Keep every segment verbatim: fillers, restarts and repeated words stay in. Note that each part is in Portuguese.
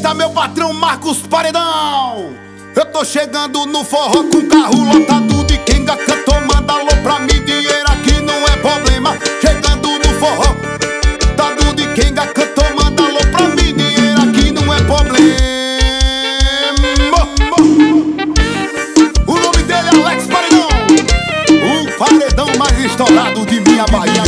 Eita, meu patrão Marcos Paredão, eu tô chegando no forró com carro lotado de quenga. Cantor, manda alô pra mim, dinheiro aqui não é problema. Chegando no forró, lotado de quenga. Cantor, manda alô pra mim, dinheiro aqui não é problema. O nome dele é Alex Paredão, o paredão mais estourado de minha Bahia.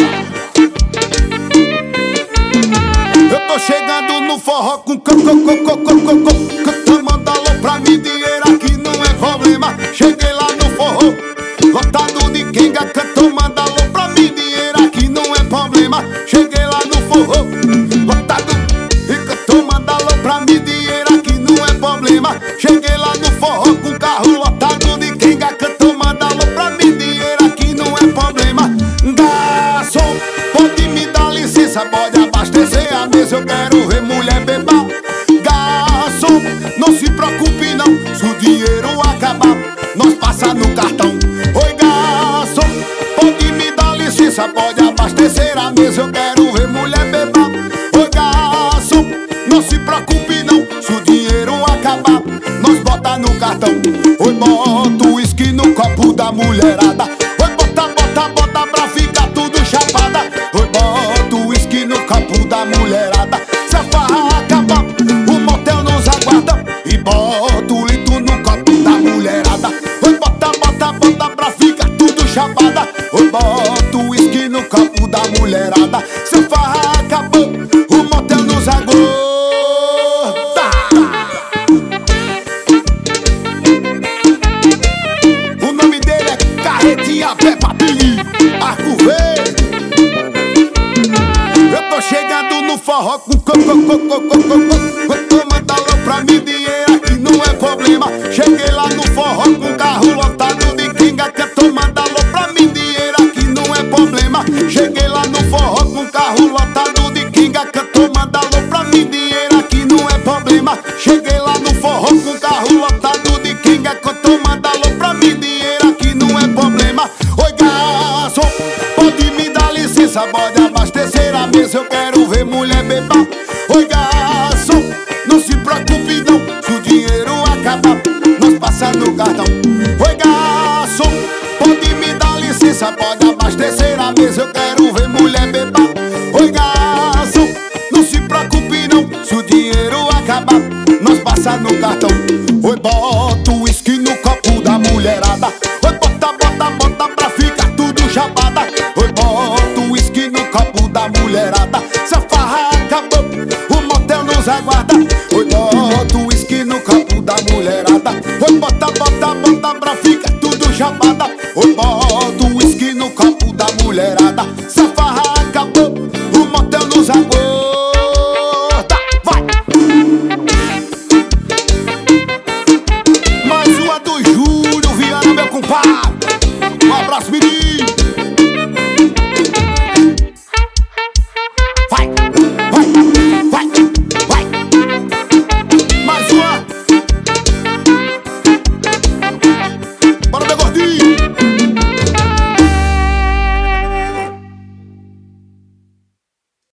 Eu tô chegando no forró com coco, coco, coco, coco. Cantor, manda alô pra mim, dinheiro aqui não é problema. Cheguei lá no forró, lotado de quenga. Cantor, manda alô pra mim, dinheiro aqui não é problema. Cheguei lá no forró, lotado. E cantor, manda alô pra mim, dinheiro aqui não é problema. Cheguei lá no forró com carro lotado de quenga. Cantor, manda alô pra mim, dinheiro aqui não é problema. Garçom, pode me dar licença, pode abastecer a mesa, eu quero ver mulher beber. Garçom, não se preocupe não, se o dinheiro acabar, nós passa no cartão. Oi, garçom, pode me dar licença, pode abastecer a mesa, eu quero ver mulher beber. Oi, garçom, não se preocupe não, se o dinheiro acabar, nós bota no cartão. Oi, bota o uísque no copo da mulherada. Oi, bota, bota, bota pra ficar tudo chapada. Oi, bota o uísque no copo da mulherada. Se a farra acabar, o motel nos aguarda. E bota o litro no copo da mulherada. Oi, bota, bota, bota pra ficar tudo chapada. Oi, bota o uísque no copo da mulherada. Se a farra acabou, o motel nos aguarda. O nome dele é Carretinha Peppa Pig, Arco Verde. Eu tô chegando no forró com coco, coco, coco, coco. Cantor, manda alô pra mim, dinheiro aqui não é problema. Cheguei lá no forró com carro lotado de quenga. Cantor, manda alô pra mim, dinheiro aqui não é problema. Cheguei lá no forró com carro lotado de quenga. Cantor, manda alô pra mim, dinheiro aqui não é problema. Cheguei lá no forró com carro lotado de quenga. Cantor, manda alô pra mim, dinheiro aqui não é problema. Oi, garçom, pode me dar licença, pode abastecer a mesa, eu quero ver mulher beber. Oi, garçom, não se preocupe não, se o dinheiro acabar, nós passa no cartão. Oi, garçom, pode me dar licença, pode abastecer a mesa, eu quero ver mulher beber. Oi, garçom, não se preocupe não, se o dinheiro acabar, nós passa no cartão. Oi, bota o uísque no copo da mulherada. Oi, bota, bota, bota pra ficar tudo chapada. Oi, bota o uísque no copo da mulherada. Se a farra acabou, o motel nos aguarda. Oi, bota o uísque no copo da mulherada. Oi, bota, bota, bota pra ficar tudo chapada. Oi, bota o uísque no copo da mulherada. Se a farra acabou, o motel nos aguarda. Vai! Mais uma do Júlio Viana, meu compadre. Um abraço, menino.